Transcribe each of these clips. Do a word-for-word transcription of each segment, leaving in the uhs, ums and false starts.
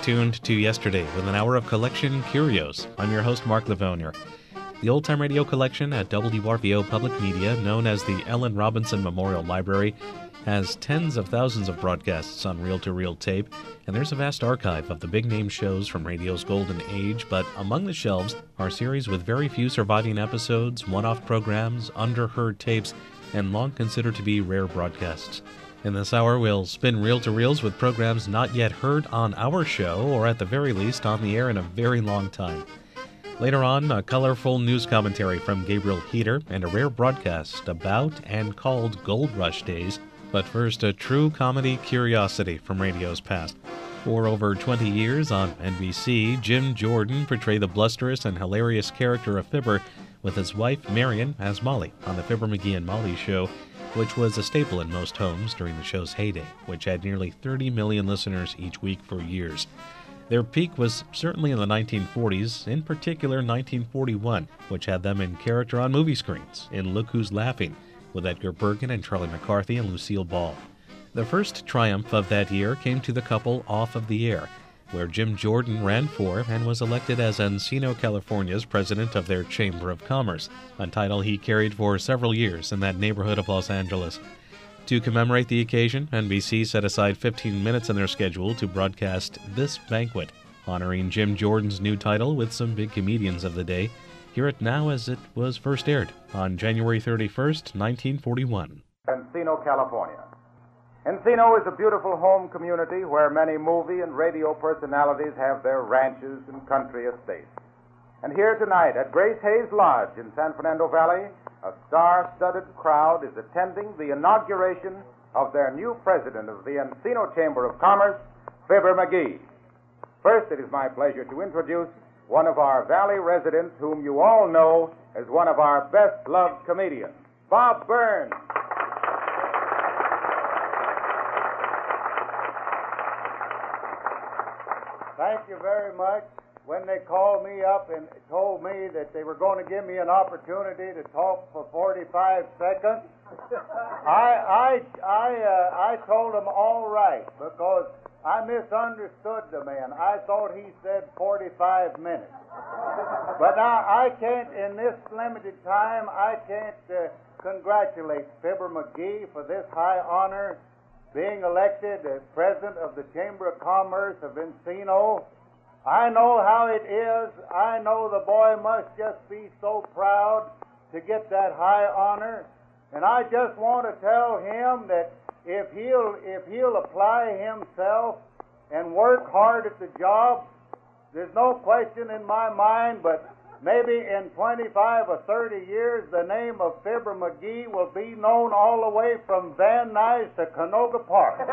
tuned to Yesterday with an hour of Collection Curios. I'm your host, Mark Livonier. The Old Time Radio Collection at W R V O Public Media, known as the Ellen Robinson Memorial Library, has tens of thousands of broadcasts on reel-to-reel tape, and there's a vast archive of the big-name shows from radio's golden age, but among the shelves are series with very few surviving episodes, one-off programs, underheard tapes, and long considered to be rare broadcasts. In this hour, we'll spin reel-to-reels with programs not yet heard on our show, or at the very least on the air in a very long time. Later on, a colorful news commentary from Gabriel Heater and a rare broadcast about and called Gold Rush Days. But first, a true comedy curiosity from radio's past. For over twenty years on N B C, Jim Jordan portrayed the blusterous and hilarious character of Fibber with his wife Marion as Molly on the Fibber McGee and Molly Show, which was a staple in most homes during the show's heyday, which had nearly thirty million listeners each week for years. Their peak was certainly in the nineteen forties, in particular nineteen forty-one, which had them in character on movie screens in Look Who's Laughing, with Edgar Bergen and Charlie McCarthy and Lucille Ball. The first triumph of that year came to the couple off of the air, where Jim Jordan ran for and was elected as Encino, California's president of their Chamber of Commerce, a title he carried for several years in that neighborhood of Los Angeles. To commemorate the occasion, N B C set aside fifteen minutes in their schedule to broadcast this banquet, honoring Jim Jordan's new title with some big comedians of the day. Hear it now as it was first aired on January thirty-first, nineteen forty-one. Encino, California. Encino is a beautiful home community where many movie and radio personalities have their ranches and country estates. And here tonight at Grace Hayes Lodge in San Fernando Valley, a star-studded crowd is attending the inauguration of their new president of the Encino Chamber of Commerce, Fibber McGee. First, it is my pleasure to introduce one of our Valley residents whom you all know as one of our best-loved comedians, Bob Burns. Thank you very much. When they called me up and told me that they were going to give me an opportunity to talk for forty-five seconds, I I I uh, I told them all right, because I misunderstood the man. I thought he said forty-five minutes. But now I can't, in this limited time, I can't uh, congratulate Fibber McGee for this high honor, being elected as president of the Chamber of Commerce of Encino. I know how it is. I know the boy must just be so proud to get that high honor. And I just want to tell him that if he'll if he'll apply himself and work hard at the job, there's no question in my mind, but maybe in twenty-five or thirty years, the name of Fibber McGee will be known all the way from Van Nuys to Canoga Park.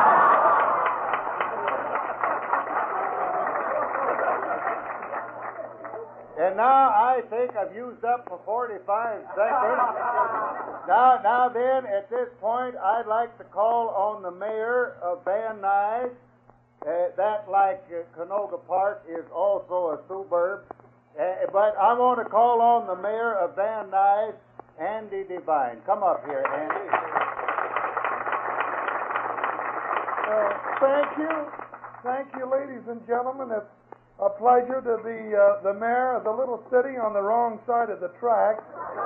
And now I think I've used up for forty-five seconds. Now, now then, at this point, I'd like to call on the mayor of Van Nuys. Uh, that, like uh, Canoga Park, is also a suburb. Uh, but I want to call on the mayor of Van Nuys, Andy Devine. Come up here, Andy. Uh, thank you. Thank you, ladies and gentlemen. It's a pleasure to be uh, the mayor of the little city on the wrong side of the track.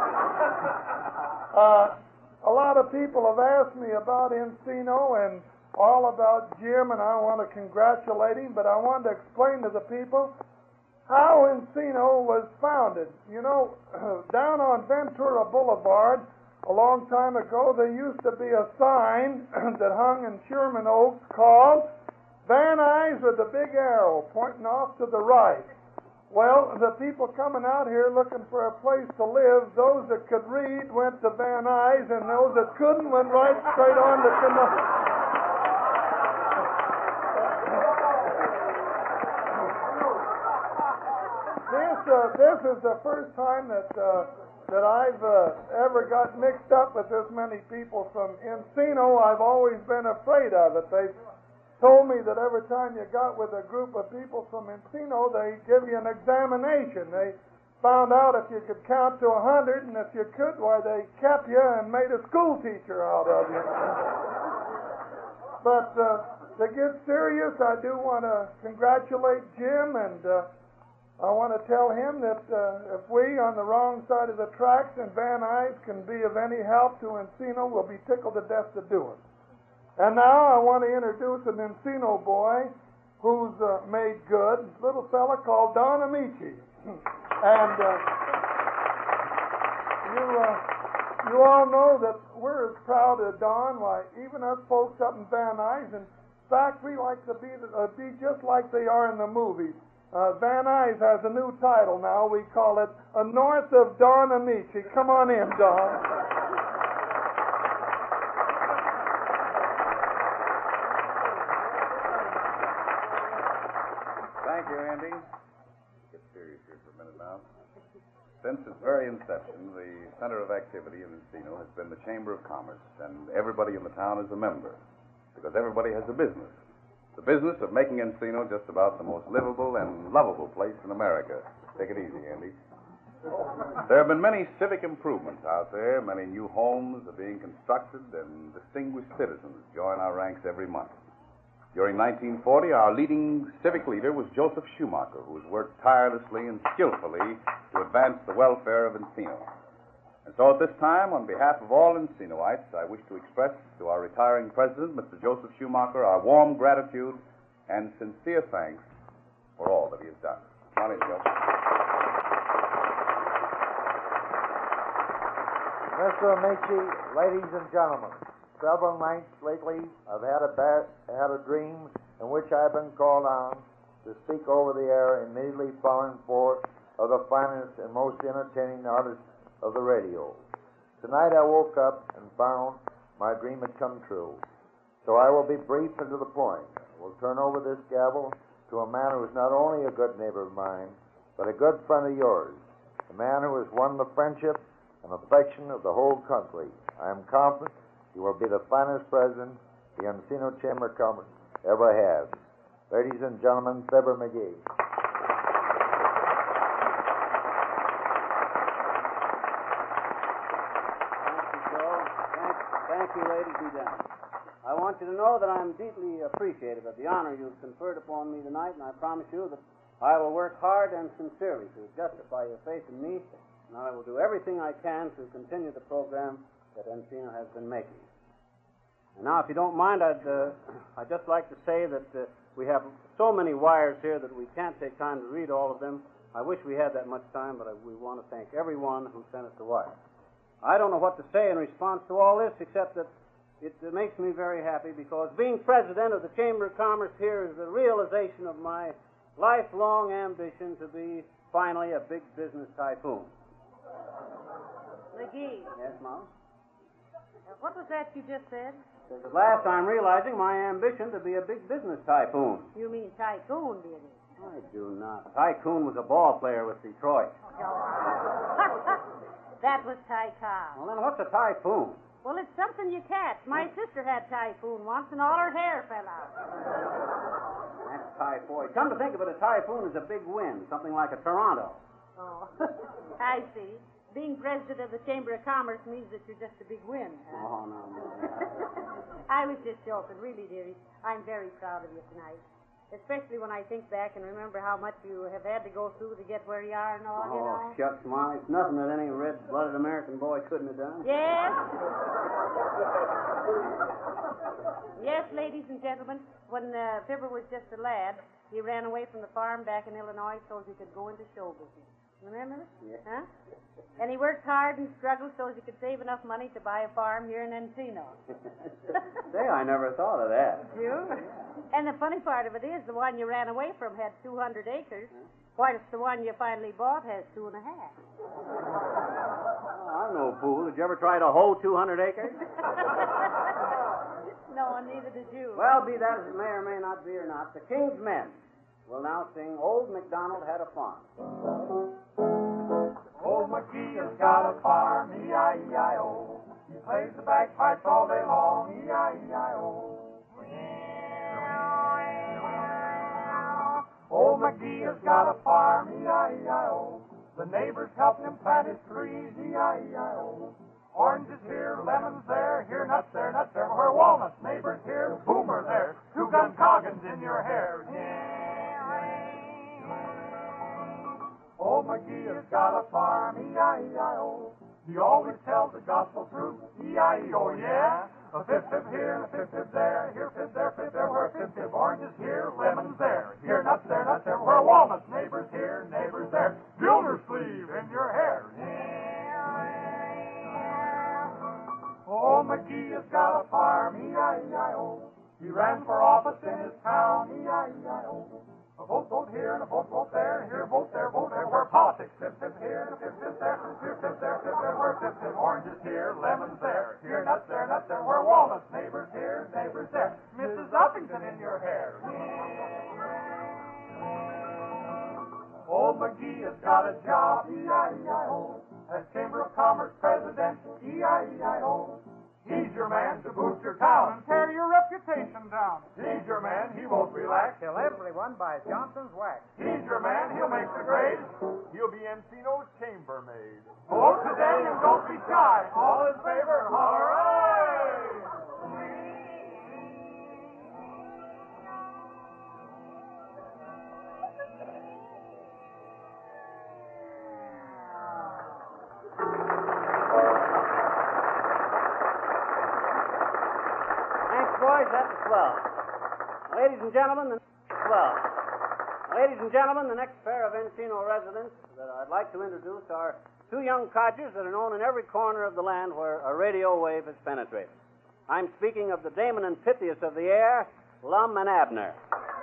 uh, a lot of people have asked me about Encino and all about Jim, and I want to congratulate him, but I want to explain to the people how Encino was founded. You know, down on Ventura Boulevard, a long time ago, there used to be a sign that hung in Sherman Oaks called Van Nuys with a big arrow pointing off to the right. Well, the people coming out here looking for a place to live, those that could read went to Van Nuys, and those that couldn't went right straight on to Canoga. This, uh, this is the first time that uh, that I've uh, ever got mixed up with this many people from Encino. I've always been afraid of it. They told me that every time you got with a group of people from Encino, they give you an examination. They found out if you could count to a hundred, and if you could, why, they kept you and made a school teacher out of you. But uh, to get serious, I do want to congratulate Jim, and uh, I want to tell him that uh, if we on the wrong side of the tracks and Van Nuys can be of any help to Encino, we'll be tickled to death to do it. And now I want to introduce an Encino boy who's uh, made good, a little fella called Don Amici. and uh, you, uh, you all know that we're as proud of Don, like even us folks up in Van Nuys. In fact, we like to be, uh, be just like they are in the movies. Uh, Van Nuys has a new title now. We call it A North of Don Amici. Come on in, Don. Thank you, Andy. Get serious here for a minute now. Since its very inception, the center of activity in Encino has been the Chamber of Commerce, and everybody in the town is a member, because everybody has a business. The business of making Encino just about the most livable and lovable place in America. Take it easy, Andy. There have been many civic improvements out there. Many new homes are being constructed, and distinguished citizens join our ranks every month. During nineteen forty, our leading civic leader was Joseph Schumacher, who has worked tirelessly and skillfully to advance the welfare of Encino. And so at this time, on behalf of all Encinoites, I wish to express to our retiring president, Mister Joseph Schumacher, our warm gratitude and sincere thanks for all that he has done. Come on in, Joe. Mister Amici, ladies and gentlemen, several nights lately I've had a, ba- had a dream in which I've been called on to speak over the air immediately following forth of the finest and most entertaining artists of the radio. Tonight I woke up and found my dream had come true. So I will be brief and to the point. I will turn over this gavel to a man who is not only a good neighbor of mine, but a good friend of yours, a man who has won the friendship and affection of the whole country. I am confident he will be the finest president the Encino Chamber of Commerce ever has. Ladies and gentlemen, Fibber McGee. Thank you, ladies and gentlemen. I want you to know that I'm deeply appreciative of the honor you've conferred upon me tonight, and I promise you that I will work hard and sincerely to justify your faith in me, and I will do everything I can to continue the program that Encino has been making. And now, if you don't mind, I'd, uh, I'd just like to say that uh, we have so many wires here that we can't take time to read all of them. I wish we had that much time, but I, we want to thank everyone who sent us a wire. I don't know what to say in response to all this, except that it, it makes me very happy because being president of the Chamber of Commerce here is the realization of my lifelong ambition to be finally a big business tycoon. McGee. Yes, Mom? Uh, what was that you just said? At last I'm realizing my ambition to be a big business tycoon. You mean tycoon, dear? I do not. Tycoon was a ball player with Detroit. That was tycoon. Well, then what's a typhoon? Well, it's something you catch. My sister had typhoon once, and all her hair fell out. That's typhoid. Come to think of it, a typhoon is a big wind, something like a Toronto. Oh, I see. Being president of the Chamber of Commerce means that you're just a big wind, huh? Oh, no, no. I was just joking. Really, dearie, I'm very proud of you tonight. Especially when I think back and remember how much you have had to go through to get where you are and all, oh, you know. Shucks, Ma. It's nothing that any red-blooded American boy couldn't have done. Yes? Yes, ladies and gentlemen, when uh, Fibber was just a lad, he ran away from the farm back in Illinois so he could go into show business. Remember? Yeah. Huh? And he worked hard and struggled so he could save enough money to buy a farm here in Encino. Say, I never thought of that. You? And the funny part of it is the one you ran away from had two hundred acres, whilst the one you finally bought has two and a half. Oh, I'm no fool. Did you ever try to hoe two hundred acres? No, and neither did you. Well, be that as it may or may not be or not, the King's Men will now sing Old MacDonald Had a Farm. Old McGee has got a farm, E I E I O. He plays the bagpipes all day long, E I E I O. Old McGee has got a farm, E I E I O. The neighbors help him plant his trees, E I E I O. Oranges here, lemons there, here nuts there, nuts there. Where walnuts, neighbors here, boomer there. Two guns buttons in your hair. Old McGee has got a farm, E I E I O. He always tells the gospel truth, E I E O, yeah. A fib fib here, a fib fib there, here fib there, fib there, where fib fib, oranges here, lemons there, here nuts there, nuts there, where walnuts, neighbors here, neighbors there, Gildersleeve in your hair. Old McGee has got a farm, E I E I O. He ran for office in his town, E I E I O. A vote, vote here, and a vote, vote there, here, vote there, vote there, where politics, fib, fib here, and a fib, fib there, here, fib there, fib there, where fib, fib, oranges here, lemons there, here, nuts there, nuts there, where walnuts, neighbors here, neighbors there, Missus Uppington in your hair. Old McGee has got a job, E I E I O, as Chamber of Commerce president, E I E I O. He's your man to boost your town and tear your reputation down. He's your man, he won't relax Till everyone buys Johnson's wax. He's your man, he'll make the grade. He'll be Encino's chambermaid. Vote today and don't be shy. All in favor, hooray! Boys, that was swell. Ladies and gentlemen, the swell. Ladies and gentlemen, the next pair of Encino residents that I'd like to introduce are two young codgers that are known in every corner of the land where a radio wave has penetrated. I'm speaking of the Damon and Pythias of the air, Lum and Abner.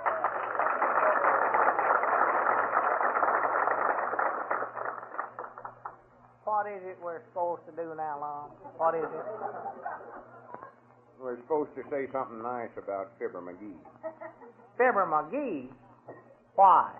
What is it we're supposed to do now, Lum? What is it? We're supposed to say something nice about Fibber McGee. Fibber McGee? Why?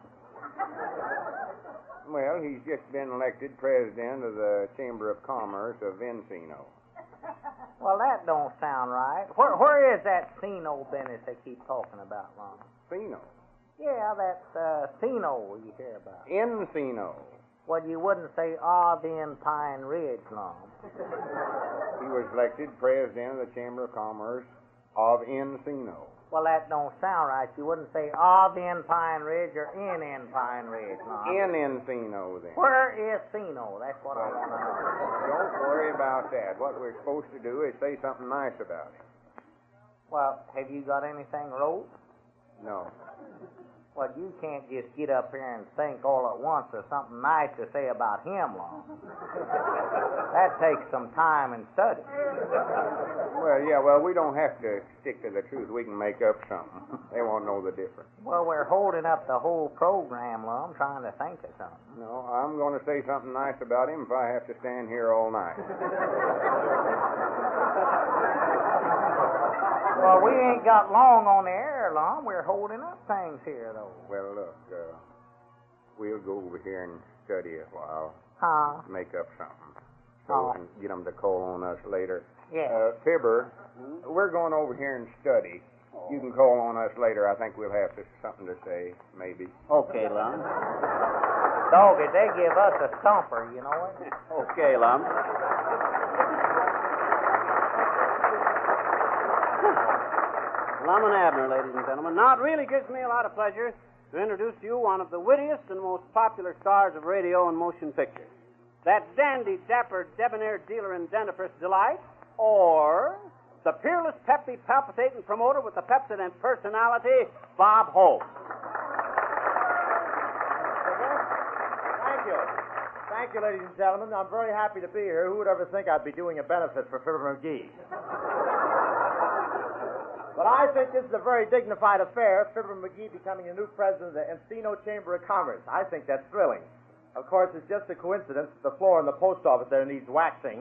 Well, he's just been elected president of the Chamber of Commerce of Encino. Well, that don't sound right. Where, where is that Cino business they keep talking about, Lum? Cino? Yeah, that uh, Cino you hear about. Encino. Well, you wouldn't say, ah, then Pine Ridge, Lum. He was elected president of the Chamber of Commerce of Encino. Well, that don't sound right. You wouldn't say of in Pine Ridge or in in Pine Ridge, Lum. In Encino, then. Where is Cino? That's what I want to know. Don't worry about that. What we're supposed to do is say something nice about him. Well, have you got anything wrote? No. Well, you can't just get up here and think all at once of something nice to say about him, Lum. That takes some time and study. Well, yeah, well, we don't have to stick to the truth. We can make up something. They won't know the difference. Well, we're holding up the whole program, Lum, trying to think of something. No, I'm going to say something nice about him if I have to stand here all night. Well, we ain't got long on the air, Lum. We're holding up things here, though. Well, look, uh, we'll go over here and study a while. Huh? Make up something. So Oh. we can get them to call on us later. Yeah. Uh, Fibber, hmm? we're going over here and study. Oh. You can call on us later. I think we'll have to, something to say, maybe. Okay, Lum. Doggy, they give us a stumper, you know it? Okay, Lum. Lum and Abner, ladies and gentlemen. Now, it really gives me a lot of pleasure to introduce to you one of the wittiest and most popular stars of radio and motion pictures. That dandy, dapper, debonair dealer in dentifrice delight, or the peerless, peppy, palpitating promoter with the Pepsodent personality, Bob Hope. Thank you. Thank you, ladies and gentlemen. I'm very happy to be here. Who would ever think I'd be doing a benefit for Fibber McGee? But I think this is a very dignified affair, Fibber McGee becoming the new president of the Encino Chamber of Commerce. I think that's thrilling. Of course, it's just a coincidence that the floor in the post office there needs waxing.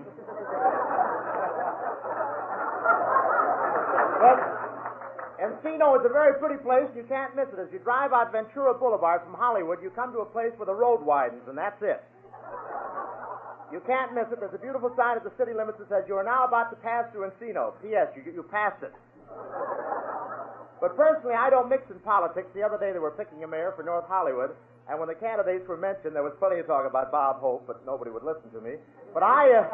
But Encino is a very pretty place. You can't miss it. As you drive out Ventura Boulevard from Hollywood, you come to a place where the road widens, and that's it. You can't miss it. There's a beautiful sign at the city limits that says, you are now about to pass through Encino. P S. You, you passed it. But personally, I don't mix in politics. The other day they were picking a mayor for North Hollywood, and when the candidates were mentioned, there was plenty of talk about Bob Hope, but nobody would listen to me. But I, uh...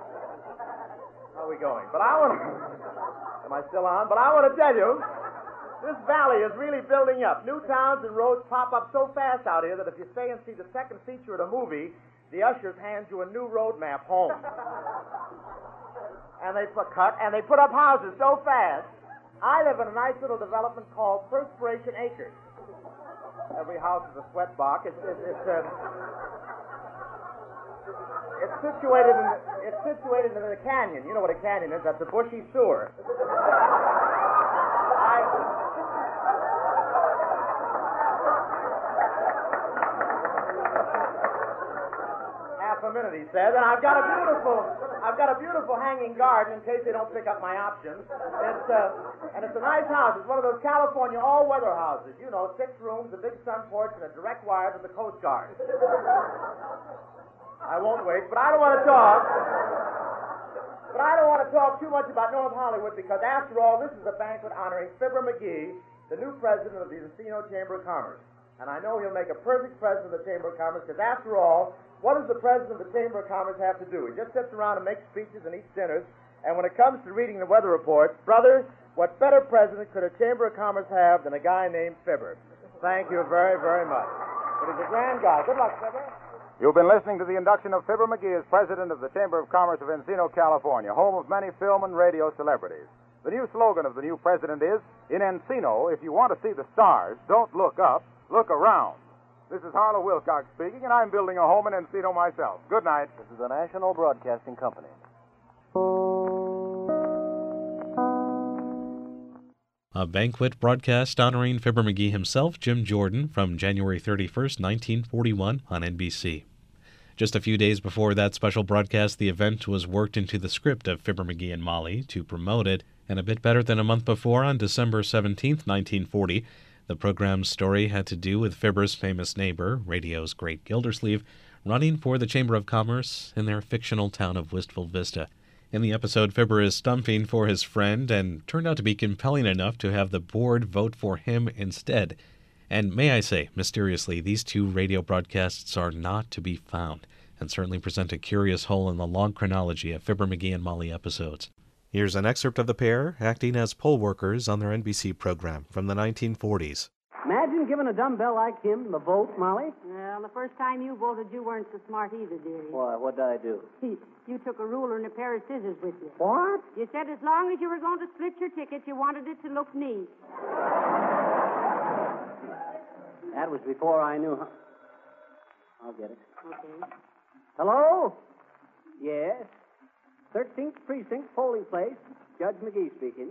how are we going? But I want to... Am I still on? But I want to tell you, This valley is really building up. New towns and roads pop up so fast out here that if you stay and see the second feature of the movie, the ushers hand you a new road map home. And they put cut and they put up houses so fast. I live in a nice little development called Perspiration Acres. Every house is a sweat box. It's it's it's, uh, it's situated in the, it's situated in the canyon. You know what a canyon is? That's a bushy sewer. I, half a minute, he says, and I've got a beautiful, I've got a beautiful hanging garden in case they don't pick up my options. It's uh, and it's a nice house. It's one of those California all-weather houses. You know, six rooms, a big sun porch, and a direct wire to the Coast Guard. I won't wait, but I don't want to talk. But I don't want to talk too much about North Hollywood because, after all, this is a banquet honoring Fibber McGee, the new president of the Encino Chamber of Commerce. And I know he'll make a perfect president of the Chamber of Commerce because, after all, what does the president of the Chamber of Commerce have to do? He just sits around and makes speeches and eats dinners. And when it comes to reading the weather reports, brother, what better president could a Chamber of Commerce have than a guy named Fibber? Thank you very, very much. But he's a grand guy. Good luck, Fibber. You've been listening to the induction of Fibber McGee as president of the Chamber of Commerce of Encino, California, home of many film and radio celebrities. The new slogan of the new president is, in Encino, if you want to see the stars, don't look up, look around. This is Harlow Wilcox speaking, and I'm building a home in Encino myself. Good night. This is the National Broadcasting Company. A banquet broadcast honoring Fibber McGee himself, Jim Jordan, from January thirty-first, nineteen forty-one on N B C. Just a few days before that special broadcast, the event was worked into the script of Fibber McGee and Molly to promote it, and a bit better than a month before, on December seventeenth, nineteen forty, the program's story had to do with Fibber's famous neighbor, radio's great Gildersleeve, running for the Chamber of Commerce in their fictional town of Wistful Vista. In the episode, Fibber is stumping for his friend and turned out to be compelling enough to have the board vote for him instead. And may I say, mysteriously, these two radio broadcasts are not to be found, and certainly present a curious hole in the long chronology of Fibber McGee and Molly episodes. Here's an excerpt of the pair acting as poll workers on their N B C program from the nineteen forties. Imagine giving a dumbbell like him the vote, Molly. Well, the first time you voted, you weren't so smart either, dearie. Why, what did I do? You took a ruler and a pair of scissors with you. What? You said as long as you were going to split your ticket, you wanted it to look neat. That was before I knew how... I'll get it. Okay. Hello? Yes. thirteenth Precinct, polling place. Judge McGee speaking.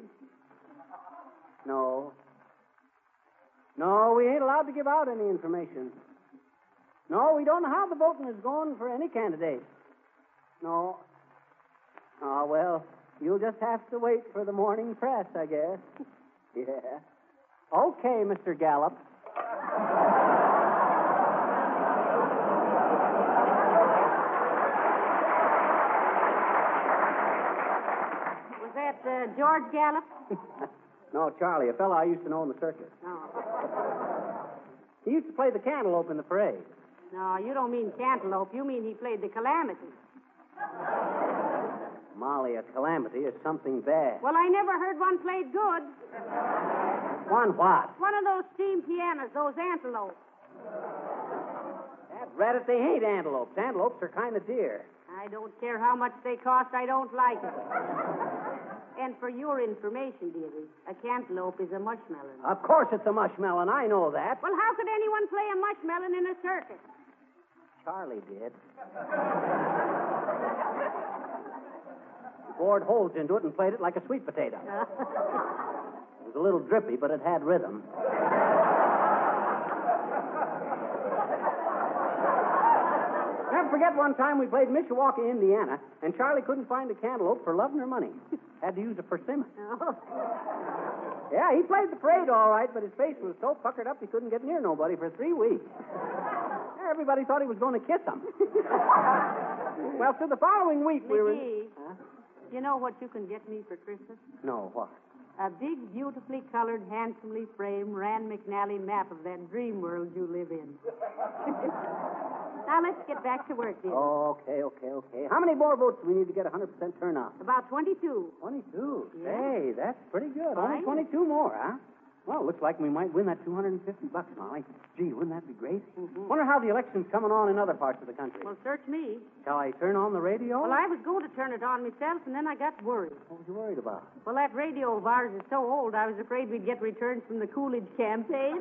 No. No, we ain't allowed to give out any information. No, we don't know how the voting is going for any candidate. No. Oh, well, you'll just have to wait for the morning press, I guess. Yeah. Okay, Mister Gallup. Was that uh, George Gallup? No, Charlie, a fellow I used to know in the circus. Oh. He used to play the cantaloupe in the parade. No, you don't mean cantaloupe. You mean he played the calamity. Molly, a calamity is something bad. Well, I never heard one played good. One what? One of those steam pianos, those antelopes. That rat it, they hate antelopes. Antelopes are kind of dear. I don't care how much they cost. I don't like it. And for your information, dearie, a cantaloupe is a mushmelon. Of course it's a mushmelon. I know that. Well, how could anyone play a mushmelon in a circus? Charlie did. He bored holes into it and played it like a sweet potato. It was a little drippy, but it had rhythm. Never forget one time we played Mishawaka, Indiana, and Charlie couldn't find a cantaloupe for love nor money. Had to use a persimmon. Oh. Yeah, he played the parade all right, but his face was so puckered up he couldn't get near nobody for three weeks. Everybody thought he was going to kiss them. Well, so the following week we were... McGee, Huh? you know what you can get me for Christmas? No, what? A big, beautifully colored, handsomely framed Rand McNally map of that dream world you live in. Now, let's get back to work, dear. Oh, okay, okay, okay. How many more votes do we need to get one hundred percent turnout? About twenty-two. twenty-two. Yeah. Hey, that's pretty good. Fine. Only twenty-two more, huh? Well, it looks like we might win that two hundred fifty bucks, Molly. Gee, wouldn't that be great? Mm-hmm. Wonder how the election's coming on in other parts of the country. Well, search me. Shall I turn on the radio? Well, I was going to turn it on myself, and then I got worried. What were you worried about? Well, that radio of ours is so old, I was afraid we'd get returns from the Coolidge campaign.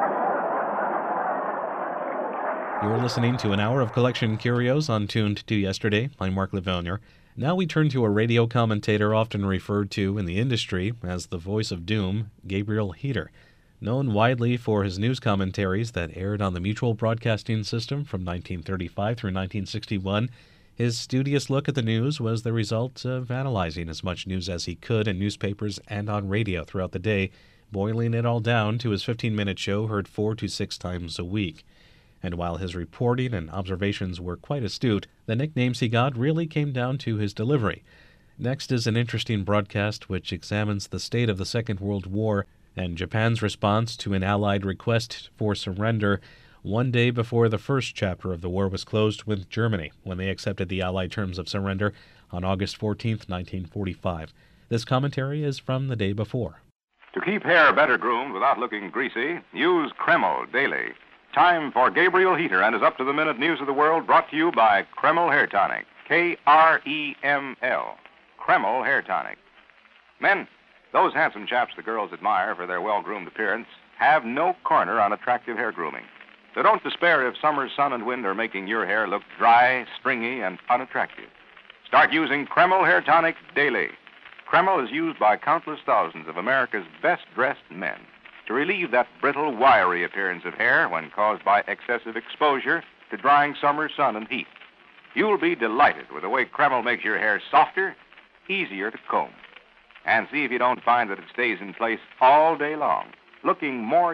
You're listening to an hour of Collection Curios on Tuned to Yesterday. I'm Mark Livonia. Now we turn to a radio commentator often referred to in the industry as the voice of doom, Gabriel Heatter. Known widely for his news commentaries that aired on the Mutual Broadcasting System from nineteen thirty-five through nineteen sixty-one, his studious look at the news was the result of analyzing as much news as he could in newspapers and on radio throughout the day, boiling it all down to his fifteen-minute show heard four to six times a week. And while his reporting and observations were quite astute, the nicknames he got really came down to his delivery. Next is an interesting broadcast which examines the state of the Second World War and Japan's response to an Allied request for surrender one day before the first chapter of the war was closed with Germany, when they accepted the Allied terms of surrender on August fourteenth, nineteen forty-five. This commentary is from the day before. To keep hair better groomed without looking greasy, use Kreml daily. Time for Gabriel Heatter and his up-to-the-minute news of the world brought to you by Kreml Hair Tonic. K R E M L. Kreml Hair Tonic. Men, those handsome chaps the girls admire for their well-groomed appearance have no corner on attractive hair grooming. So don't despair if summer's sun and wind are making your hair look dry, stringy, and unattractive. Start using Kreml Hair Tonic daily. Kreml is used by countless thousands of America's best-dressed men to relieve that brittle, wiry appearance of hair when caused by excessive exposure to drying summer sun and heat. You'll be delighted with the way Kreml makes your hair softer, easier to comb. And see if you don't find that it stays in place all day long, looking more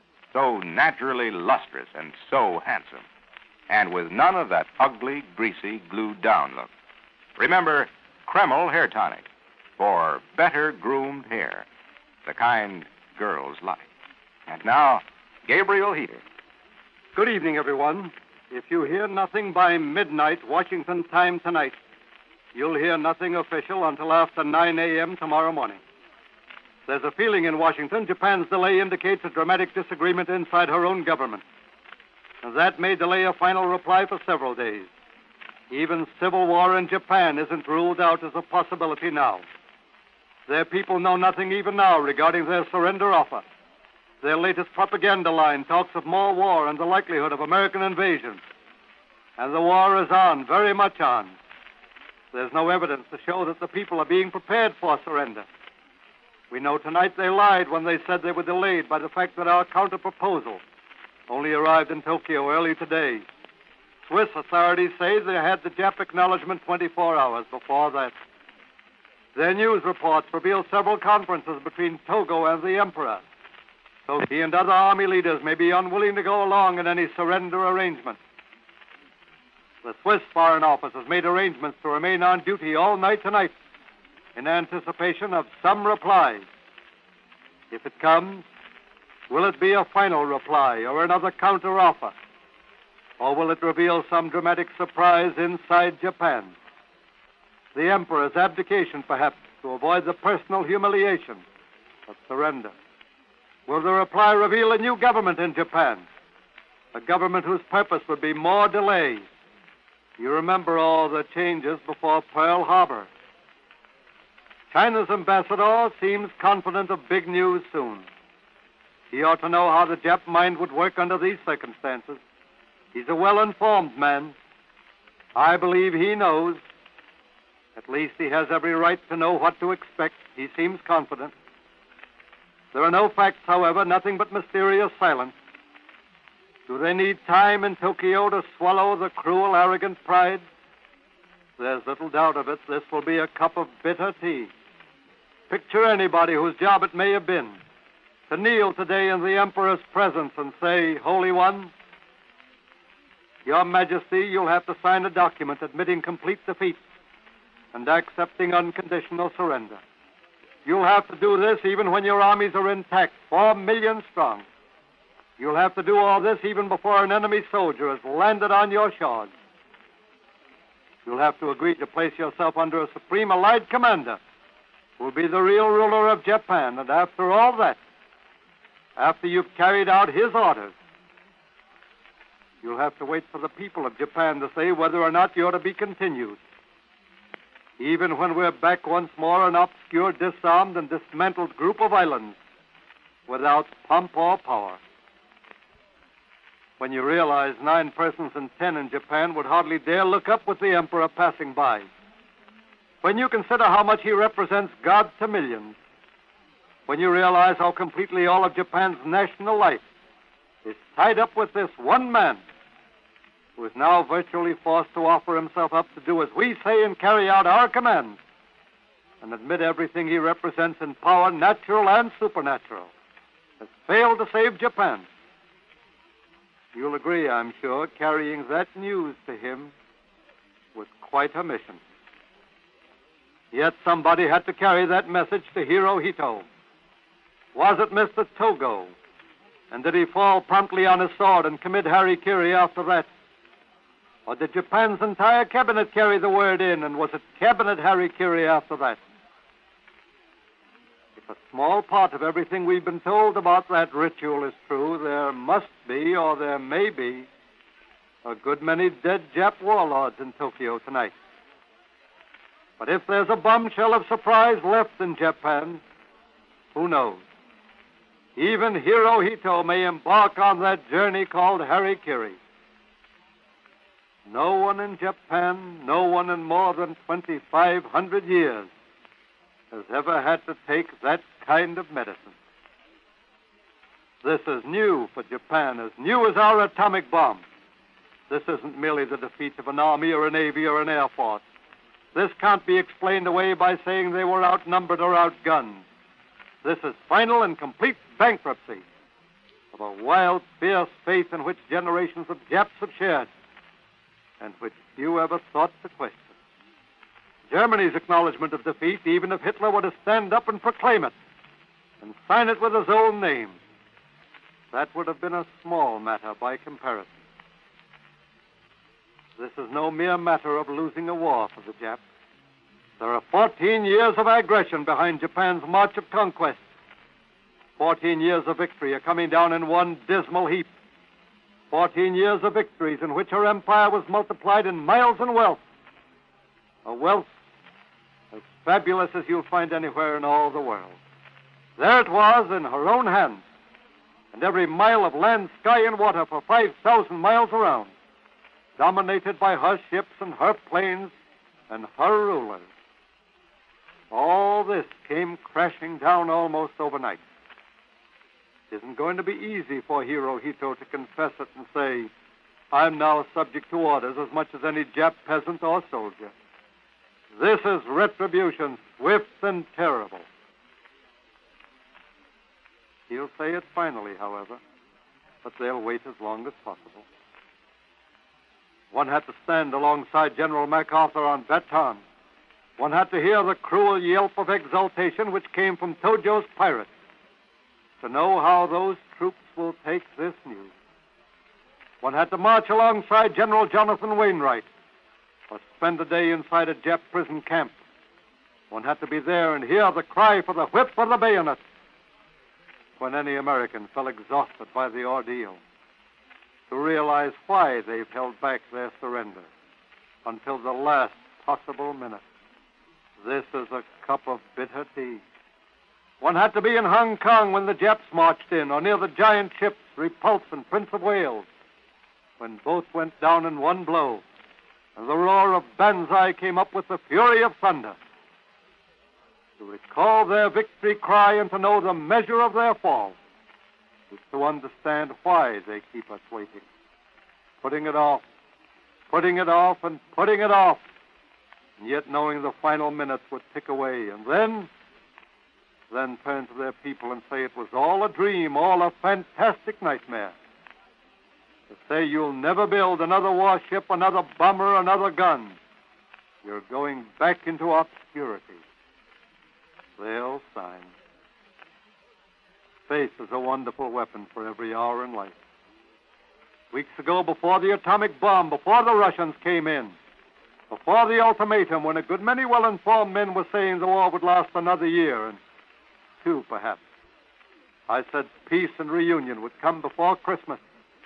so naturally lustrous and so handsome, and with none of that ugly, greasy, glued-down look. Remember, Kreml Hair Tonic for better groomed hair, the kind girls like. And now, Gabriel Heatter. Good evening, everyone. If you hear nothing by midnight Washington time tonight, you'll hear nothing official until after nine a.m. tomorrow morning. There's a feeling in Washington Japan's delay indicates a dramatic disagreement inside her own government. And that may delay a final reply for several days. Even civil war in Japan isn't ruled out as a possibility now. Their people know nothing even now regarding their surrender offer. Their latest propaganda line talks of more war and the likelihood of American invasion. And the war is on, very much on. There's no evidence to show that the people are being prepared for surrender. We know tonight they lied when they said they were delayed by the fact that our counter-proposal only arrived in Tokyo early today. Swiss authorities say they had the Jap acknowledgement twenty-four hours before that. Their news reports reveal several conferences between Togo and the Emperor. So he and other army leaders may be unwilling to go along in any surrender arrangement. The Swiss Foreign Office has made arrangements to remain on duty all night tonight in anticipation of some reply. If it comes, will it be a final reply or another counter-offer? Or will it reveal some dramatic surprise inside Japan? The Emperor's abdication, perhaps, to avoid the personal humiliation of surrender. Will the reply reveal a new government in Japan? A government whose purpose would be more delay. You remember all the changes before Pearl Harbor. China's ambassador seems confident of big news soon. He ought to know how the Jap mind would work under these circumstances. He's a well-informed man. I believe he knows. At least he has every right to know what to expect. He seems confident. There are no facts, however, nothing but mysterious silence. Do they need time in Tokyo to swallow the cruel, arrogant pride? There's little doubt of it. This will be a cup of bitter tea. Picture anybody whose job it may have been to kneel today in the Emperor's presence and say, Holy One, Your Majesty, you'll have to sign a document admitting complete defeat and accepting unconditional surrender. You'll have to do this even when your armies are intact, four million strong. You'll have to do all this even before an enemy soldier has landed on your shores. You'll have to agree to place yourself under a supreme Allied commander who will be the real ruler of Japan. And after all that, after you've carried out his orders. You'll have to wait for the people of Japan to say whether or not you're to be continued. Even when we're back once more an obscure, disarmed, and dismantled group of islands, without pomp or power. When you realize nine persons in ten in Japan would hardly dare look up with the Emperor passing by. When you consider how much he represents God to millions. When you realize how completely all of Japan's national life is tied up with this one man, who is now virtually forced to offer himself up to do as we say and carry out our commands, and admit everything he represents in power, natural and supernatural, has failed to save Japan. You'll agree, I'm sure, carrying that news to him was quite a mission. Yet somebody had to carry that message to Hirohito. Was it Mister Togo? And did he fall promptly on his sword and commit harikiri after that? Or did Japan's entire cabinet carry the word in, and was it cabinet harikiri after that? If a small part of everything we've been told about that ritual is true, there must be, or there may be, a good many dead Jap warlords in Tokyo tonight. But if there's a bombshell of surprise left in Japan, who knows? Even Hirohito may embark on that journey called harikiri. No one in Japan, no one in more than twenty-five hundred years has ever had to take that kind of medicine. This is new for Japan, as new as our atomic bomb. This isn't merely the defeat of an army or a navy or an air force. This can't be explained away by saying they were outnumbered or outgunned. This is final and complete bankruptcy of a wild, fierce faith in which generations of Japs have shared, and which few ever thought to question. Germany's acknowledgement of defeat, even if Hitler were to stand up and proclaim it, and sign it with his own name, that would have been a small matter by comparison. This is no mere matter of losing a war for the Japs. There are fourteen years of aggression behind Japan's march of conquest. Fourteen years of victory are coming down in one dismal heap. Fourteen years of victories in which her empire was multiplied in miles and wealth. A wealth as fabulous as you'll find anywhere in all the world. There it was in her own hands, and every mile of land, sky, and water for five thousand miles around, dominated by her ships and her planes and her rulers. All this came crashing down almost overnight. It isn't going to be easy for Hirohito to confess it and say, I'm now subject to orders as much as any Jap peasant or soldier. This is retribution, swift and terrible. He'll say it finally, however, but they'll wait as long as possible. One had to stand alongside General MacArthur on Bataan. One had to hear the cruel yelp of exultation which came from Tojo's pirates to know how those troops will take this news. One had to march alongside General Jonathan Wainwright or spend a day inside a Jap prison camp. One had to be there and hear the cry for the whip or the bayonet when any American fell exhausted by the ordeal, to realize why they've held back their surrender until the last possible minute. This is a cup of bitter tea. One had to be in Hong Kong when the Japs marched in, or near the giant ships Repulse and Prince of Wales, when both went down in one blow, and the roar of Banzai came up with the fury of thunder. To recall their victory cry and to know the measure of their fall is to understand why they keep us waiting, putting it off, putting it off, and putting it off, and yet knowing the final minutes would tick away, and then, then turn to their people and say it was all a dream, all a fantastic nightmare. To say you'll never build another warship, another bomber, another gun. You're going back into obscurity. They'll sign. Faith is a wonderful weapon for every hour in life. Weeks ago, before the atomic bomb, before the Russians came in, before the ultimatum, when a good many well-informed men were saying the war would last another year, and two perhaps, I said peace and reunion would come before Christmas.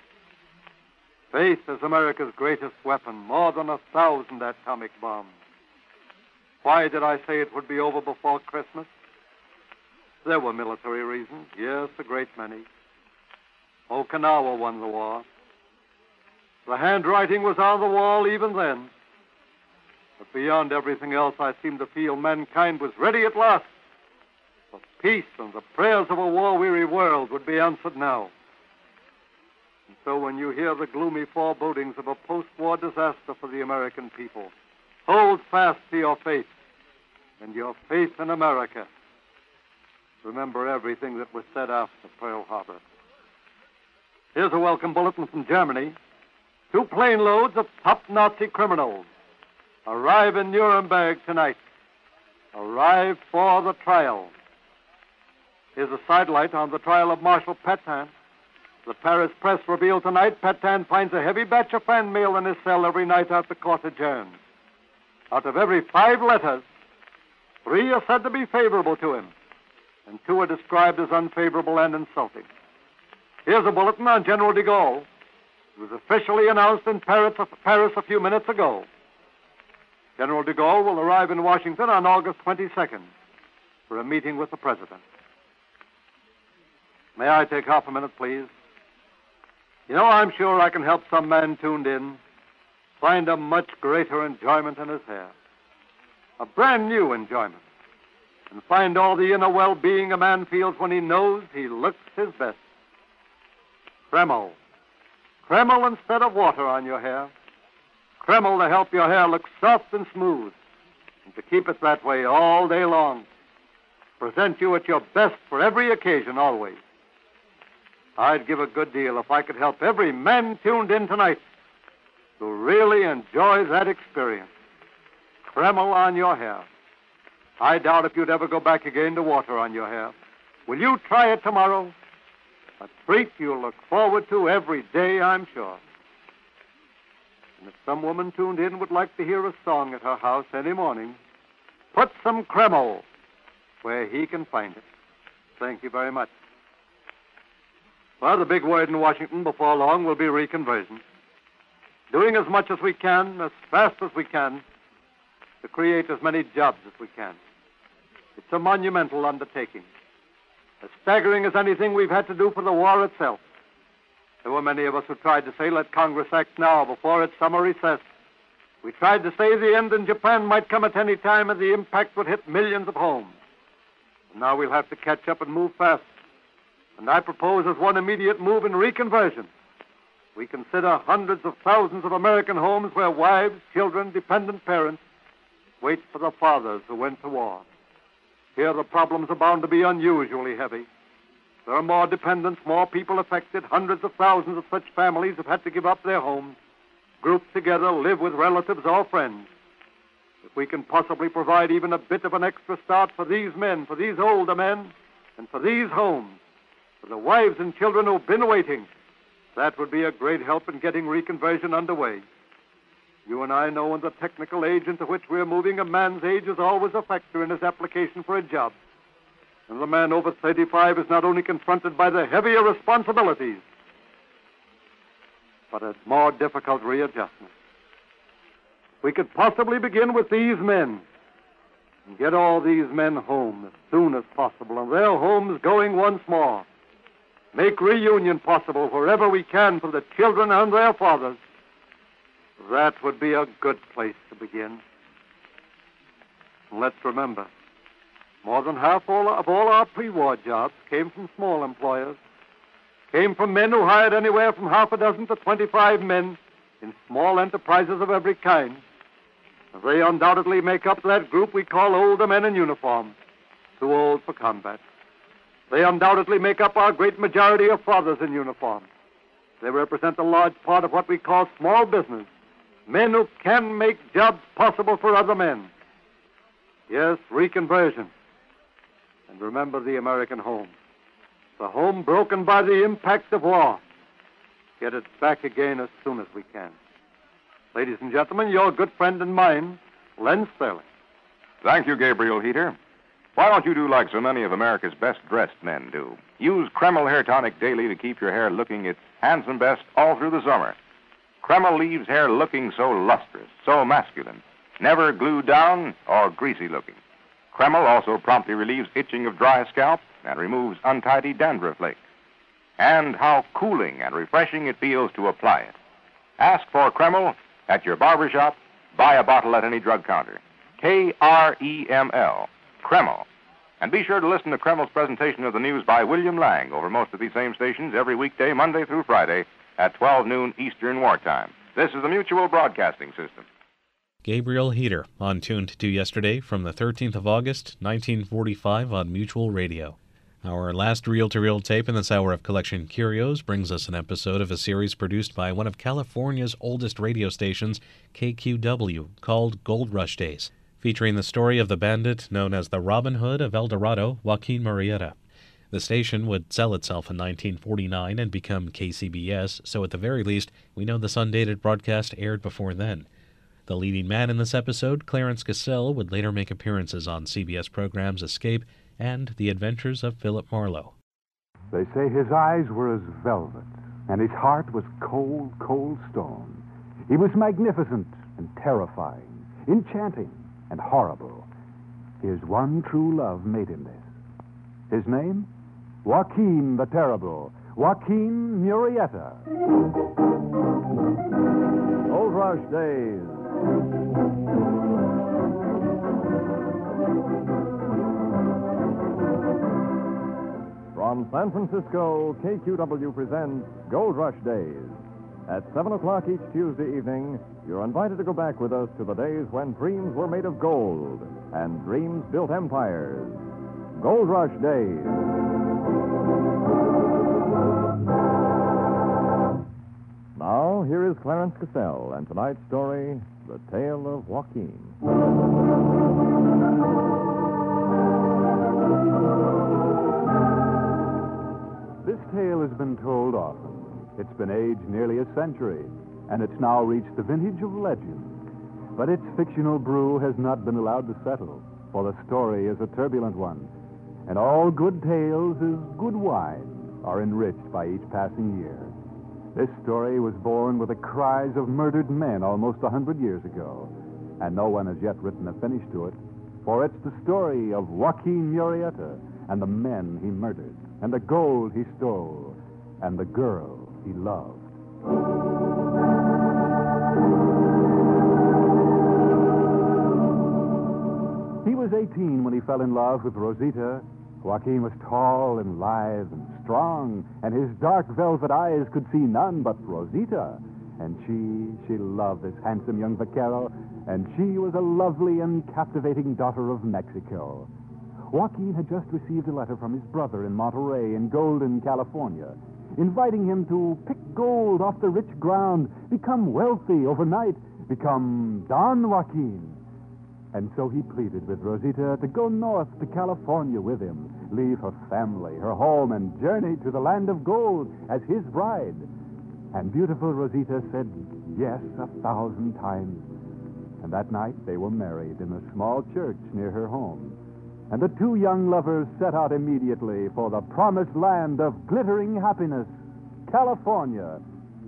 Faith is America's greatest weapon, more than a thousand atomic bombs. Why did I say it would be over before Christmas? There were military reasons, yes, a great many. Okinawa won the war. The handwriting was on the wall even then. But beyond everything else, I seemed to feel mankind was ready at last. The peace and the prayers of a war-weary world would be answered now. And so when you hear the gloomy forebodings of a post-war disaster for the American people, hold fast to your faith and your faith in America. Remember everything that was said after Pearl Harbor. Here's a welcome bulletin from Germany. Two plane loads of top Nazi criminals arrive in Nuremberg tonight. Arrive for the trial. Here's a sidelight on the trial of Marshal Pétain. The Paris press revealed tonight Pétain finds a heavy batch of fan mail in his cell every night after court adjourns. Out of every five letters, three are said to be favorable to him, and two are described as unfavorable and insulting. Here's a bulletin on General de Gaulle. It was officially announced in Paris, Paris a few minutes ago. General de Gaulle will arrive in Washington on August twenty-second for a meeting with the President. May I take half a minute, please? You know, I'm sure I can help some man tuned in find a much greater enjoyment in his hair. A brand new enjoyment. And find all the inner well-being a man feels when he knows he looks his best. Kreml. Kreml instead of water on your hair. Kreml to help your hair look soft and smooth, and to keep it that way all day long. Present you at your best for every occasion, always. I'd give a good deal if I could help every man tuned in tonight to really enjoy that experience. Kreml on your hair. I doubt if you'd ever go back again to water on your hair. Will you try it tomorrow? A treat you'll look forward to every day, I'm sure. And if some woman tuned in would like to hear a song at her house any morning, put some Kreml where he can find it. Thank you very much. Well, the big word in Washington before long will be reconversion. Doing as much as we can, as fast as we can, to create as many jobs as we can. It's a monumental undertaking, as staggering as anything we've had to do for the war itself. There were many of us who tried to say, let Congress act now before its summer recess. We tried to say the end in Japan might come at any time and the impact would hit millions of homes. And now we'll have to catch up and move fast. And I propose as one immediate move in reconversion, we consider hundreds of thousands of American homes where wives, children, dependent parents wait for the fathers who went to war. Here the problems are bound to be unusually heavy. There are more dependents, more people affected. Hundreds of thousands of such families have had to give up their homes, group together, live with relatives or friends. If we can possibly provide even a bit of an extra start for these men, for these older men, and for these homes, for the wives and children who've been waiting, that would be a great help in getting reconversion underway. You and I know in the technical age into which we're moving, a man's age is always a factor in his application for a job. And the man over thirty-five is not only confronted by the heavier responsibilities, but a more difficult readjustment. We could possibly begin with these men and get all these men home as soon as possible, and their homes going once more. Make reunion possible wherever we can for the children and their fathers. That would be a good place to begin. And let's remember, more than half all of all our pre-war jobs came from small employers, came from men who hired anywhere from half a dozen to twenty-five men in small enterprises of every kind. They undoubtedly make up that group we call older men in uniform, too old for combat. They undoubtedly make up our great majority of fathers in uniform. They represent a large part of what we call small business, men who can make jobs possible for other men. Yes, reconversion. And remember the American home. The home broken by the impact of war. Get it back again as soon as we can. Ladies and gentlemen, your good friend and mine, Len Sterling. Thank you, Gabriel Heater. Why don't you do like so many of America's best-dressed men do? Use Kreml Hair Tonic daily to keep your hair looking its handsome best all through the summer. Kreml leaves hair looking so lustrous, so masculine, never glued down or greasy-looking. Kreml also promptly relieves itching of dry scalp and removes untidy dandruff flakes. And how cooling and refreshing it feels to apply it. Ask for Kreml at your barber shop. Buy a bottle at any drug counter. K R E M L. Kreml. And be sure to listen to Kreml's presentation of the news by William Lang over most of these same stations every weekday, Monday through Friday, at twelve noon Eastern Wartime. This is the Mutual Broadcasting System. Gabriel Heater, on Tuned to Yesterday from the thirteenth of August, nineteen forty-five on Mutual Radio. Our last reel-to-reel tape in this hour of Collection Curios brings us an episode of a series produced by one of California's oldest radio stations, K Q W, called Gold Rush Days, featuring the story of the bandit known as the Robin Hood of El Dorado, Joaquin Murrieta. The station would sell itself in nineteen forty-nine and become K C B S, so at the very least, we know this undated broadcast aired before then. The leading man in this episode, Clarence Cassell, would later make appearances on C B S programs Escape and The Adventures of Philip Marlowe. They say his eyes were as velvet, and his heart was cold, cold stone. He was magnificent and terrifying, enchanting and horrible. His one true love made him this. His name? Joaquin the Terrible, Joaquin Murrieta. Gold Rush Days. From San Francisco, K Q W presents Gold Rush Days. At seven o'clock each Tuesday evening, you're invited to go back with us to the days when dreams were made of gold and dreams built empires. Gold Rush Days. Now, here is Clarence Cassell and tonight's story, The Tale of Joaquin. This tale has been told often. It's been aged nearly a century, and it's now reached the vintage of legend. But its fictional brew has not been allowed to settle, for the story is a turbulent one, and all good tales, as good wine, are enriched by each passing year. This story was born with the cries of murdered men almost a hundred years ago, and no one has yet written a finish to it, for it's the story of Joaquin Murrieta and the men he murdered, and the gold he stole, and the girl he loved. He was eighteen when he fell in love with Rosita. Joaquin was tall and lithe and strong, and his dark velvet eyes could see none but Rosita. And she, she loved this handsome young vaquero, and she was a lovely and captivating daughter of Mexico. Joaquin had just received a letter from his brother in Monterey in Golden, California, inviting him to pick gold off the rich ground, become wealthy overnight, become Don Joaquin. And so he pleaded with Rosita to go north to California with him, leave her family, her home, and journey to the land of gold as his bride. And beautiful Rosita said yes a thousand times. And that night they were married in a small church near her home. And the two young lovers set out immediately for the promised land of glittering happiness, California.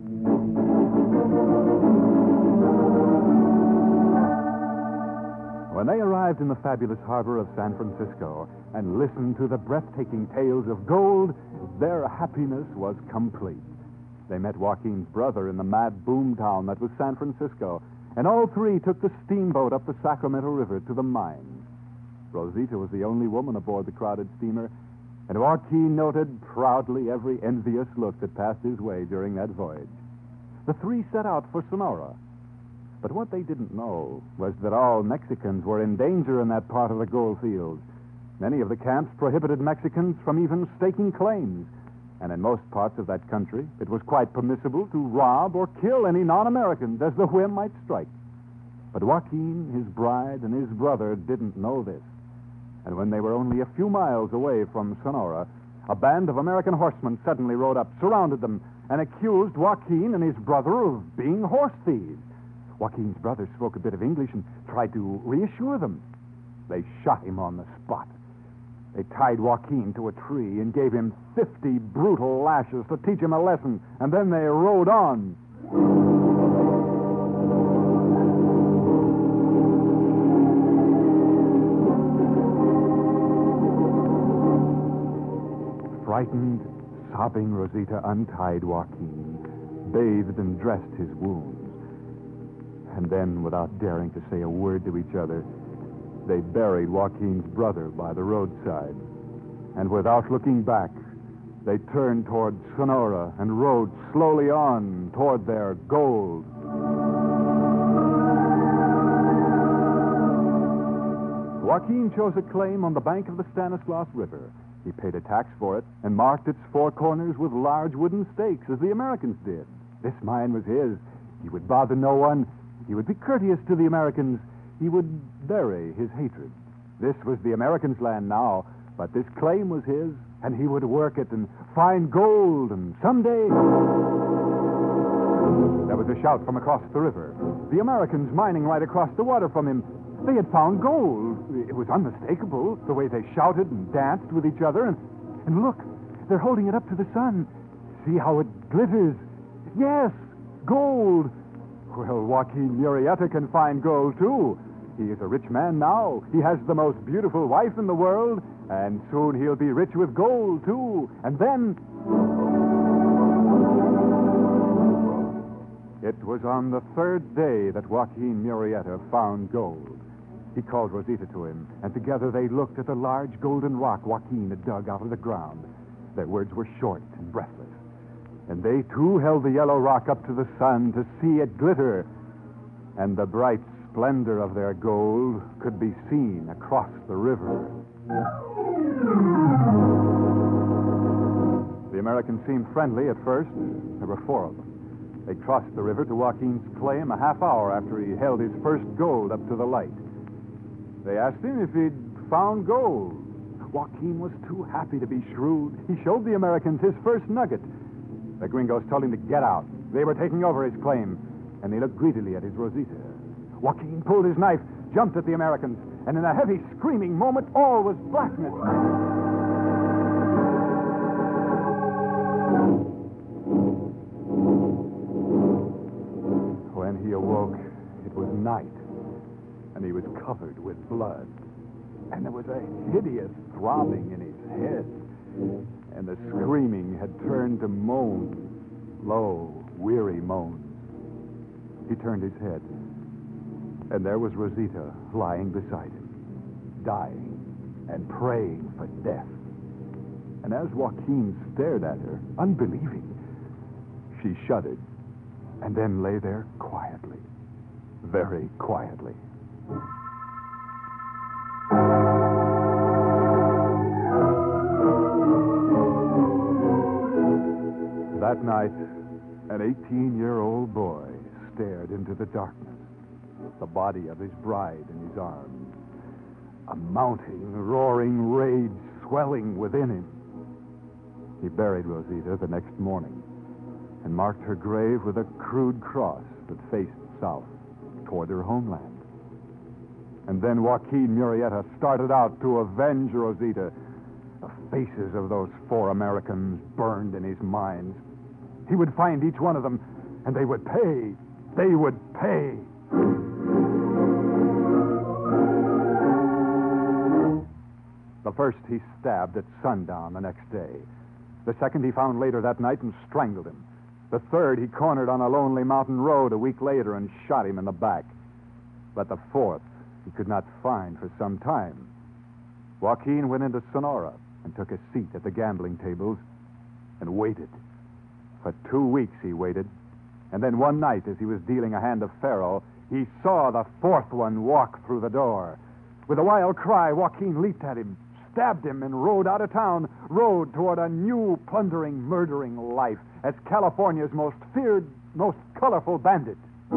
When they arrived in the fabulous harbor of San Francisco and listened to the breathtaking tales of gold, their happiness was complete. They met Joaquin's brother in the mad boom town that was San Francisco, and all three took the steamboat up the Sacramento River to the mines. Rosita was the only woman aboard the crowded steamer, and Joaquin noted proudly every envious look that passed his way during that voyage. The three set out for Sonora. But what they didn't know was that all Mexicans were in danger in that part of the gold fields. Many of the camps prohibited Mexicans from even staking claims, and in most parts of that country, it was quite permissible to rob or kill any non-Americans as the whim might strike. But Joaquin, his bride, and his brother didn't know this. And when they were only a few miles away from Sonora, a band of American horsemen suddenly rode up, surrounded them, and accused Joaquin and his brother of being horse thieves. Joaquin's brother spoke a bit of English and tried to reassure them. They shot him on the spot. They tied Joaquin to a tree and gave him fifty brutal lashes to teach him a lesson, and then they rode on. Frightened, sobbing Rosita untied Joaquin, bathed and dressed his wounds. And then, without daring to say a word to each other, they buried Joaquin's brother by the roadside. And without looking back, they turned toward Sonora and rode slowly on toward their gold. Joaquin chose a claim on the bank of the Stanislaus River. He paid a tax for it and marked its four corners with large wooden stakes, as the Americans did. This mine was his. He would bother no one. He would be courteous to the Americans. He would bury his hatred. This was the Americans' land now, but this claim was his, and he would work it and find gold, and someday... There was a shout from across the river. The Americans mining right across the water from him. They had found gold. It was unmistakable, the way they shouted and danced with each other. And, and look, they're holding it up to the sun. See how it glitters. Yes, gold. Well, Joaquin Murrieta can find gold, too. He is a rich man now. He has the most beautiful wife in the world. And soon he'll be rich with gold, too. And then... It was on the third day that Joaquin Murrieta found gold. He called Rosita to him, and together they looked at the large golden rock Joaquin had dug out of the ground. Their words were short and breathless. And they, too, held the yellow rock up to the sun to see it glitter. And the bright splendor of their gold could be seen across the river. The Americans seemed friendly at first. There were four of them. They crossed the river to Joaquin's claim a half hour after he held his first gold up to the light. They asked him if he'd found gold. Joaquin was too happy to be shrewd. He showed the Americans his first nugget. The gringos told him to get out. They were taking over his claim, and they looked greedily at his Rosita. Joaquin pulled his knife, jumped at the Americans, and in a heavy, screaming moment, all was blackness. When he awoke, it was night, and he was covered with blood. And there was a hideous throbbing in his head, and the screaming had turned to moans, low, weary moans. He turned his head, and there was Rosita lying beside him, dying and praying for death. And as Joaquin stared at her, unbelieving, she shuddered and then lay there quietly, very quietly. That night, an eighteen-year-old boy stared into the darkness, the body of his bride in his arms, a mounting, roaring rage swelling within him. He buried Rosita the next morning and marked her grave with a crude cross that faced south toward her homeland. And then Joaquin Murrieta started out to avenge Rosita. The faces of those four Americans burned in his mind. He would find each one of them, and they would pay. They would pay. The first he stabbed at sundown the next day. The second he found later that night and strangled him. The third he cornered on a lonely mountain road a week later and shot him in the back. But the fourth he could not find for some time. Joaquin went into Sonora and took a seat at the gambling tables and waited. For two weeks he waited, and then one night as he was dealing a hand of faro, he saw the fourth one walk through the door. With a wild cry, Joaquin leaped at him, stabbed him, and rode out of town, rode toward a new plundering, murdering life as California's most feared, most colorful bandit.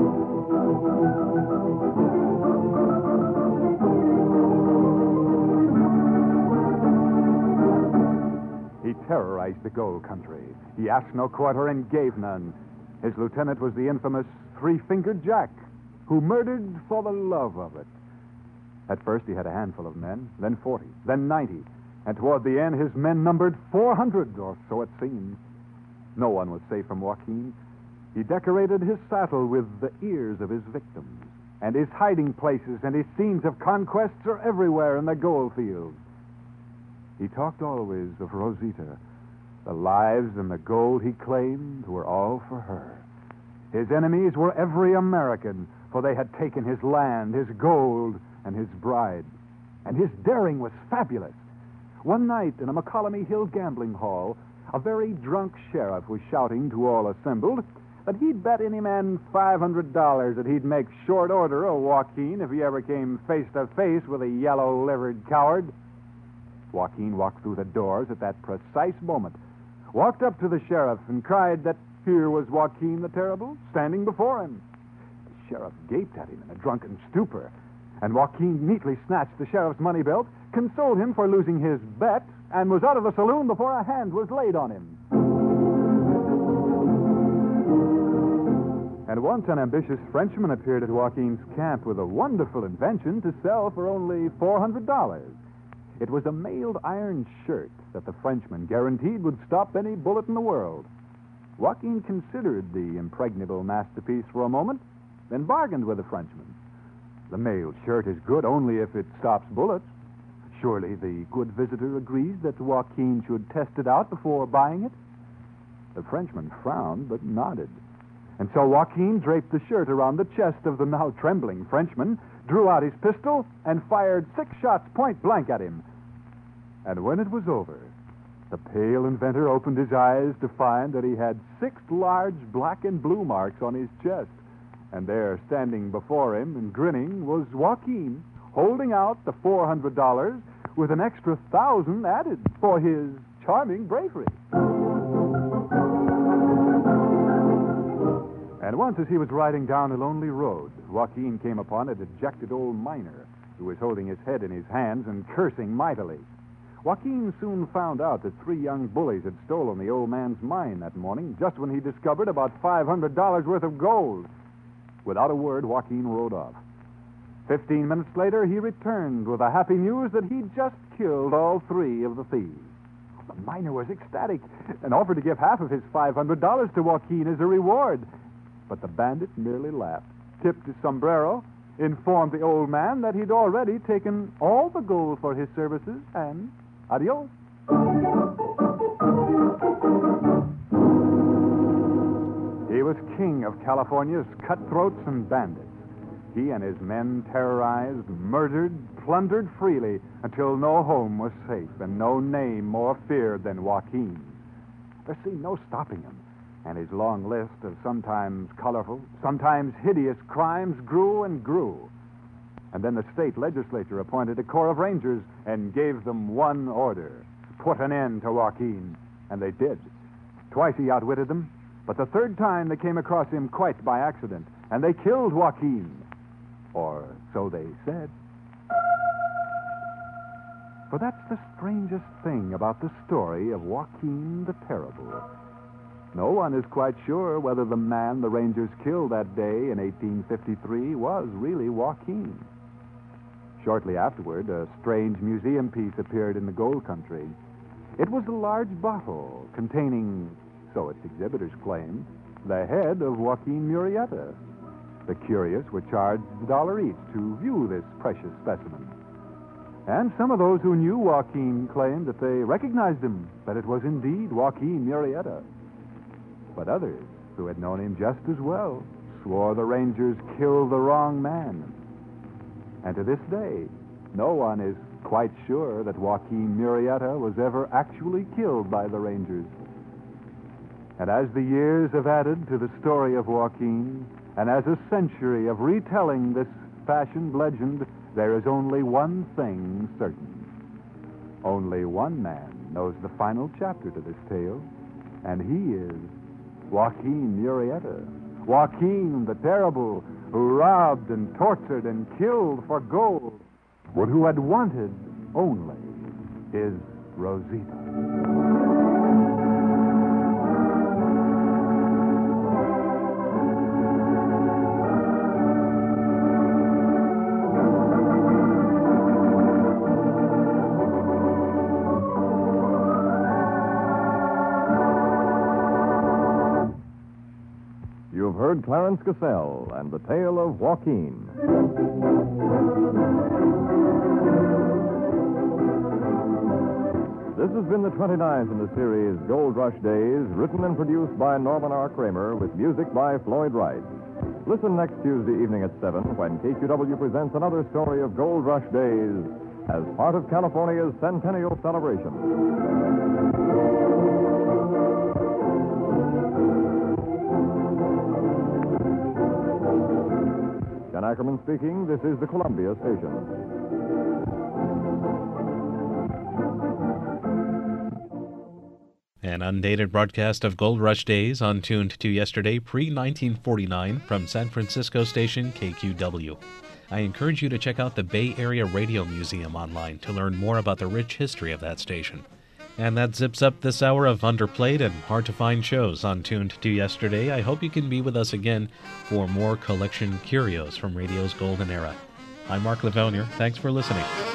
He terrorized the gold country. He asked no quarter and gave none. His lieutenant was the infamous Three-Fingered Jack, who murdered for the love of it. At first he had a handful of men, then forty, then ninety. and toward the end his men numbered four hundred, or so it seemed. No one was safe from Joaquin. He decorated his saddle with the ears of his victims, and his hiding places and his scenes of conquests are everywhere in the gold fields. He talked always of Rosita. The lives and the gold he claimed were all for her. His enemies were every American, for they had taken his land, his gold, and his bride. And his daring was fabulous. One night in a McCollamy Hill gambling hall, a very drunk sheriff was shouting to all assembled that he'd bet any man five hundred dollars that he'd make short order of Joaquin if he ever came face to face with a yellow-livered coward. Joaquin walked through the doors at that precise moment, walked up to the sheriff and cried that here was Joaquin the Terrible standing before him. The sheriff gaped at him in a drunken stupor, and Joaquin neatly snatched the sheriff's money belt, consoled him for losing his bet, and was out of the saloon before a hand was laid on him. And once an ambitious Frenchman appeared at Joaquin's camp with a wonderful invention to sell for only four hundred dollars. It was a mailed iron shirt that the Frenchman guaranteed would stop any bullet in the world. Joaquin considered the impregnable masterpiece for a moment, then bargained with the Frenchman. The mailed shirt is good only if it stops bullets. Surely the good visitor agrees that Joaquin should test it out before buying it? The Frenchman frowned but nodded. And so Joaquin draped the shirt around the chest of the now trembling Frenchman, drew out his pistol, and fired six shots point blank at him. And when it was over, the pale inventor opened his eyes to find that he had six large black and blue marks on his chest. And there, standing before him and grinning, was Joaquin, holding out the four hundred dollars with an extra thousand added for his charming bravery. And once as he was riding down a lonely road, Joaquin came upon a dejected old miner who was holding his head in his hands and cursing mightily. Joaquin soon found out that three young bullies had stolen the old man's mine that morning, just when he discovered about five hundred dollars worth of gold. Without a word, Joaquin rode off. Fifteen minutes later, he returned with the happy news that he'd just killed all three of the thieves. The miner was ecstatic and offered to give half of his five hundred dollars to Joaquin as a reward. But the bandit merely laughed, tipped his sombrero, informed the old man that he'd already taken all the gold for his services, and adios. He was king of California's cutthroats and bandits. He and his men terrorized, murdered, plundered freely until no home was safe and no name more feared than Joaquin's. There seemed no stopping him, and his long list of sometimes colorful, sometimes hideous crimes grew and grew. And then the state legislature appointed a corps of rangers and gave them one order: put an end to Joaquin. And they did. Twice he outwitted them, but the third time they came across him quite by accident, and they killed Joaquin. Or so they said. For that's the strangest thing about the story of Joaquin the Terrible. No one is quite sure whether the man the Rangers killed that day in eighteen fifty-three was really Joaquin. Shortly afterward, a strange museum piece appeared in the gold country. It was a large bottle containing, so its exhibitors claimed, the head of Joaquin Murrieta. The curious were charged a dollar each to view this precious specimen. And some of those who knew Joaquin claimed that they recognized him, that it was indeed Joaquin Murrieta. But others, who had known him just as well, swore the Rangers killed the wrong man. And to this day, no one is quite sure that Joaquin Murrieta was ever actually killed by the Rangers. And as the years have added to the story of Joaquin, and as a century of retelling this fashioned legend, there is only one thing certain. Only one man knows the final chapter to this tale, and he is Joaquin Murrieta. Joaquin the Terrible, who robbed and tortured and killed for gold, but who had wanted only his Rosita. heard Clarence Cassell and the tale of Joaquin. This has been the twenty-ninth in the series Gold Rush Days, written and produced by Norman R. Kramer with music by Floyd Wright. Listen next Tuesday evening at seven when K Q W presents another story of Gold Rush Days as part of California's centennial celebration. Ken Ackerman speaking. This is the Columbia Station. An undated broadcast of Gold Rush Days on Tuned to Yesterday pre nineteen forty-nine from San Francisco station K Q W. I encourage you to check out the Bay Area Radio Museum online to learn more about the rich history of that station. And that zips up this hour of underplayed and hard-to-find shows on Tuned to Yesterday. I hope you can be with us again for more collection curios from radio's golden era. I'm Mark Livonia. Thanks for listening.